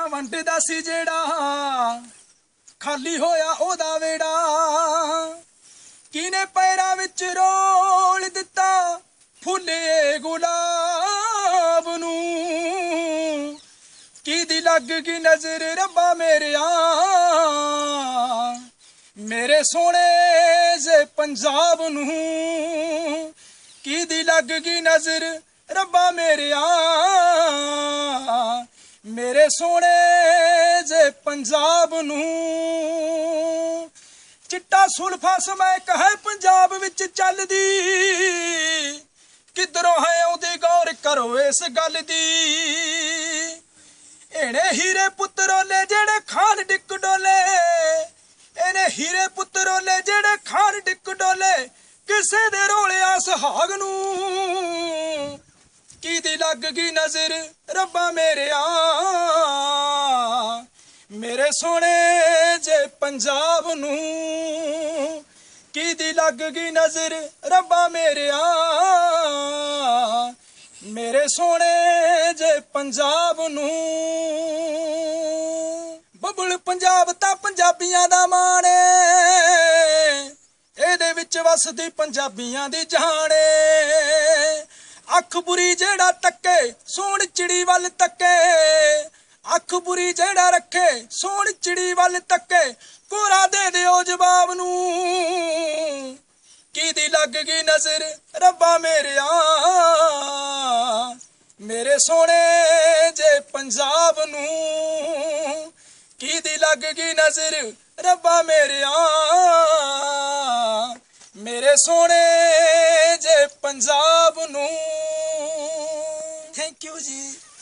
ਵੰਡਦਾ ਸੀ ਜਿਹੜਾ ਖਾਲੀ ਹੋਇਆ ਉਹਦਾ ਵੇੜਾ। ਕਿਨੇ ਪੈਰਾਂ ਵਿੱਚ ਰੋਲ ਦਿੱਤਾ ਫੁੱਲੇ ਗੁਲਾਬ ਨੂੰ। ਕਿਹਦੀ ਲੱਗ ਗਈ ਨਜ਼ਰ ਰੱਬਾ ਮੇਰਿਆ ਮੇਰੇ ਸੋਹਣੇ ਜੇ ਪੰਜਾਬ ਨੂੰ। ਕਿਹਦੀ ਲੱਗ ਗਈ ਨਜ਼ਰ ਰੱਬਾ ਮੇਰਿਆ ਮੇਰੇ ਸੋਹਣੇ ਜੇ ਪੰਜਾਬ ਨੂੰ। ਚਿੱਟਾ ਸੁਲਫਾ ਸਮੈਕ ਹੈ ਪੰਜਾਬ ਵਿੱਚ ਚੱਲਦੀ, ਕਿੱਧਰੋਂ ਹੈ ਉਹਦੀ ਗੌਰ ਕਰੋ ਇਸ ਗੱਲ ਦੀ। ਇਹਨੇ ਹੀਰੇ ਪੁੱਤਰੋਲੇ ਜਿਹੜੇ ਖਾਨ ਡਿੱਕ ਡੋਲੇ, ਇਹਨੇ ਹੀਰੇ ਪੁੱਤਰੋਲੇ ਜਿਹੜੇ ਖਾਨ ਡਿੱਕ ਡੋਲੇ, ਕਿਸੇ ਦੇ ਰੋਲਿਆ ਸੁਹਾਗ ਨੂੰ। ਕਿਹਦੀ ਲੱਗ ਗਈ ਨਜ਼ਰ ਰੱਬਾ ਮੇਰਿਆ ਮੇਰੇ ਸੋਹਣੇ ਜੇ ਪੰਜਾਬ ਨੂੰ। ਕਿਹਦੀ ਲੱਗ ਗਈ ਨਜ਼ਰ ਰੱਬਾ ਮੇਰਿਆ ਮੇਰੇ ਸੋਹਣੇ ਜੇ ਪੰਜਾਬ ਨੂੰ। ਬੱਬਲ ਪੰਜਾਬ ਤਾਂ ਪੰਜਾਬੀਆਂ ਦਾ ਮਾਣ ਏ, ਇਹਦੇ ਵਿੱਚ ਵਸਦੀ ਪੰਜਾਬੀਆਂ ਦੀ ਜਾਨ ਏ। ਅੱਖ ਬੁਰੀ ਜਿਹੜਾ ਤੱਕੇ ਸੋਹਣ ਚਿੜੀ ਵੱਲ ਤੱਕੇ, ਅੱਖ ਬੁਰੀ ਜਿਹੜਾ ਰੱਖੇ ਸੋਹਣ ਚਿੜੀ ਵੱਲ ਤੱਕੇ, ਕੋਰਾ ਦੇ ਦਿਓ ਜਵਾਬ ਨੂੰ। ਕਿਹਦੀ ਲੱਗ ਗਈ ਨਜ਼ਰ ਰੱਬਾ ਮੇਰਿਆ ਮੇਰੇ ਸੋਹਣੇ ਜੇ ਪੰਜਾਬ ਨੂੰ। ਕਿਹਦੀ ਲੱਗ ਗਈ ਨਜ਼ਰ ਰੱਬਾ ਮੇਰਿਆ ਮੇਰੇ ਸੋਹਣੇ ਜੇ ਪੰਜਾਬ ਨੂੰ। ਥੈਂਕ ਯੂ ਜੀ।